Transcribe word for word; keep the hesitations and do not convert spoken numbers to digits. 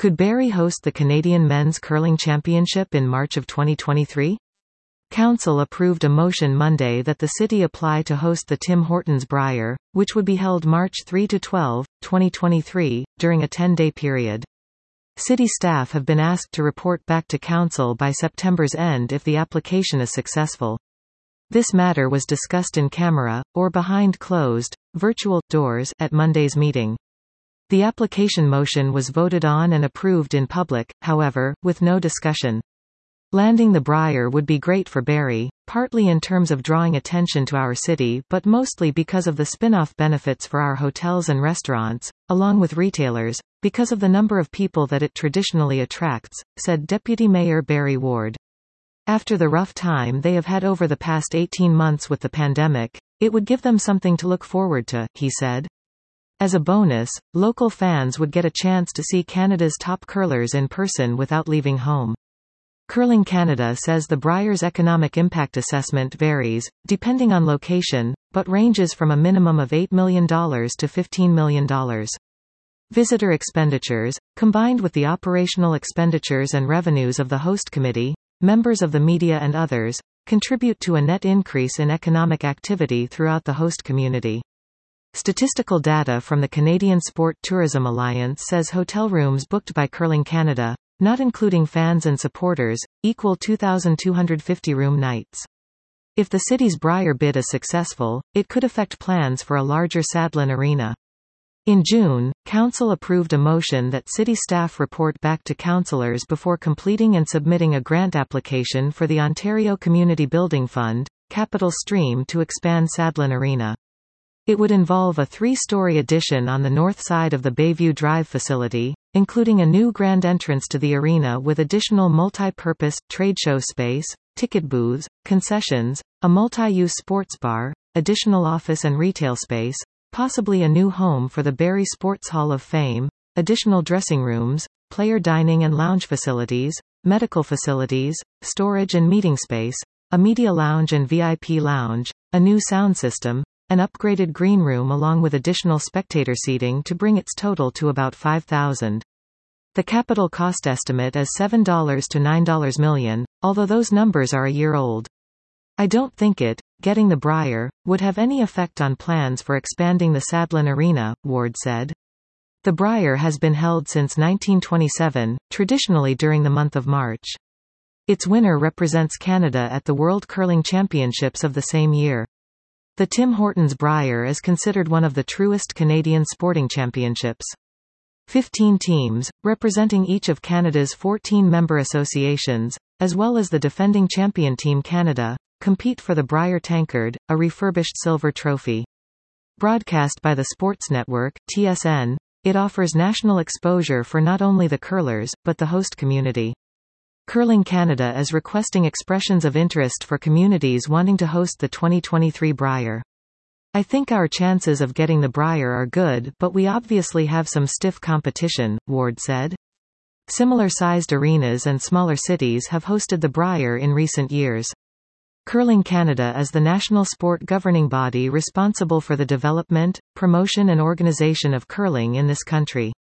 Could Barrie host the Canadian Men's Curling Championship in March of twenty twenty-three? Council approved a motion Monday that the city apply to host the Tim Hortons Brier, which would be held March third to twelfth, twenty twenty-three, during a ten-day period. City staff have been asked to report back to Council by September's end if the application is successful. This matter was discussed in camera, or behind closed, virtual, doors, at Monday's meeting. The application motion was voted on and approved in public, however, with no discussion. Landing the Brier would be great for Barrie, partly in terms of drawing attention to our city but mostly because of the spin-off benefits for our hotels and restaurants, along with retailers, because of the number of people that it traditionally attracts, said Deputy Mayor Barry Ward. After the rough time they have had over the past eighteen months with the pandemic, it would give them something to look forward to, he said. As a bonus, local fans would get a chance to see Canada's top curlers in person without leaving home. Curling Canada says the Brier's economic impact assessment varies, depending on location, but ranges from a minimum of eight million dollars to fifteen million dollars. Visitor expenditures, combined with the operational expenditures and revenues of the host committee, members of the media and others, contribute to a net increase in economic activity throughout the host community. Statistical data from the Canadian Sport Tourism Alliance says hotel rooms booked by Curling Canada, not including fans and supporters, equal two thousand two hundred fifty room nights. If the city's Brier bid is successful, it could affect plans for a larger Sadlon Arena. In June, Council approved a motion that city staff report back to councillors before completing and submitting a grant application for the Ontario Community Building Fund, Capital Stream, to expand Sadlon Arena. It would involve a three-story addition on the north side of the Bayview Drive facility, including a new grand entrance to the arena with additional multi-purpose, trade show space, ticket booths, concessions, a multi-use sports bar, additional office and retail space, possibly a new home for the Barrie Sports Hall of Fame, additional dressing rooms, player dining and lounge facilities, medical facilities, storage and meeting space, a media lounge and V I P lounge, a new sound system, an upgraded green room along with additional spectator seating to bring its total to about five thousand. The capital cost estimate is seven to nine million, although those numbers are a year old. I don't think it, getting the Brier, would have any effect on plans for expanding the Sadlon Arena, Ward said. The Brier has been held since nineteen twenty-seven, traditionally during the month of March. Its winner represents Canada at the World Curling Championships of the same year. The Tim Hortons Brier is considered one of the truest Canadian sporting championships. Fifteen teams, representing each of Canada's fourteen member associations, as well as the defending champion Team Canada, compete for the Brier Tankard, a refurbished silver trophy. Broadcast by the Sports Network, T S N, it offers national exposure for not only the curlers, but the host community. Curling Canada is requesting expressions of interest for communities wanting to host the twenty twenty-three Brier. I think our chances of getting the Brier are good, but we obviously have some stiff competition, Ward said. Similar-sized arenas and smaller cities have hosted the Brier in recent years. Curling Canada is the national sport governing body responsible for the development, promotion and organization of curling in this country.